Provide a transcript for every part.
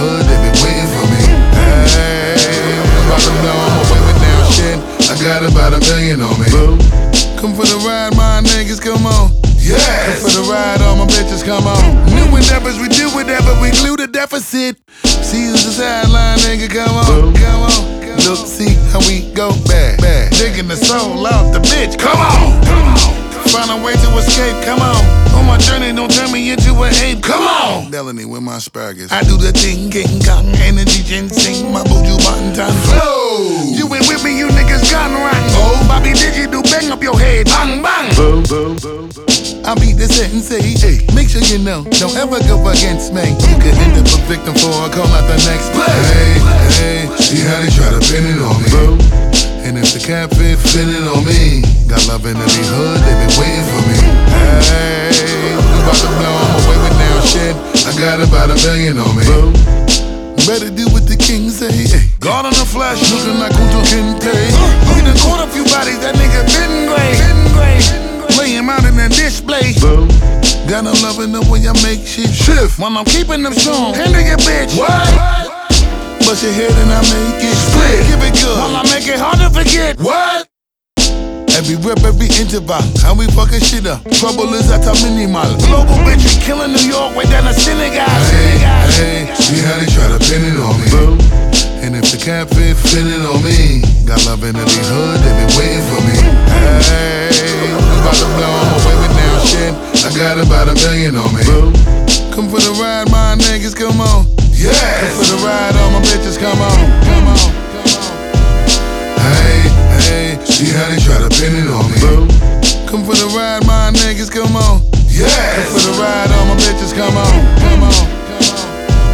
hood, they been waiting for me. Hey, I'm about to blow, I'm away with down shit. I got about $1 million on me. Come for the ride, my niggas, come on. Yes. Come for the ride, all my bitches, come on. New endeavors, we do whatever, we glue the deficit. See who's the sideline, nigga, come on, come on. Look, see how we go back. Digging the soul out the bitch, come on. Find a way to escape, come on. On my journey, don't turn me into a ape, come on. Delaney with my asparagus. I do the thing, getting gung, energy, ginseng, my buju button time. Flow. You ain't with me, you niggas gone right. Oh, Bobby, did you do bang up your head? Bang, bang. Boom, boom, boom, boom. I beat the sentence, say, hey, make sure you know, don't ever go against me. You could end up a victim for a call out the next play. Hey, see how they try to pin it on me. And if the cap fit it on me. Got love in every hood, they been waiting for me. Hey, we about to blow, I'm away with down shit. I got about $1 million on me. Better do what the king say. Hey. God on the flash, looking like Kunta Kinte. We done caught a few bodies, that nigga been great. Lay him out in the display. Got no love in the way I make shit shift. While I'm keeping them strong, handle your bitch. What? Bust your head and I make it split. Give it good while I make it hard to forget. What? Every rip, every interval, how we fucking shit up. Trouble is at a minimal. Global bitch, we killing New York, way down to Senegal. Hey, see how they try to pin it on me. And if the cap fit it on me. Got love in every hood, they been waiting for me. Hey, we about to blow, I'm away with down shit. I got about $1 million on me. Come for the ride, my niggas, come on. Yes. Come for the ride, all my bitches, come on, come on, come on. Hey, see how they try to pin it on me. Come for the ride, my niggas, come on. Yes. Come for the ride, all my bitches, come on, come on, come on.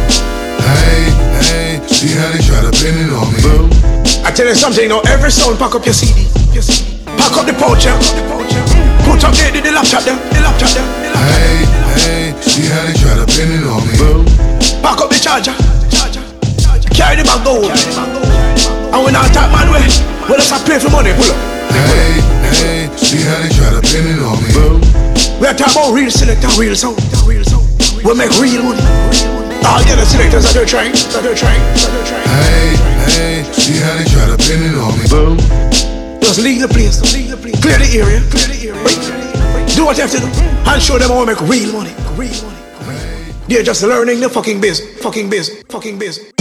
Hey, see how they try to pin it on me. I tell you something, you know, every sound pack up your CD. Pack up the pouch, put up the laptop there, the laptop there. Hey, see how they try to pin it on me. Pack up the charger, carry the bag go. And when I talk man way, well let's pay for money, pull up. Hey, see how they try to pin it on me. We are talking about real select and real sound. We make real money. All the other selectors that they're trying. Hey, see how they try to pin it on me. Just leave the place, clear the area. Do what you have to do and show them how we make real money. They're just learning the fucking biz.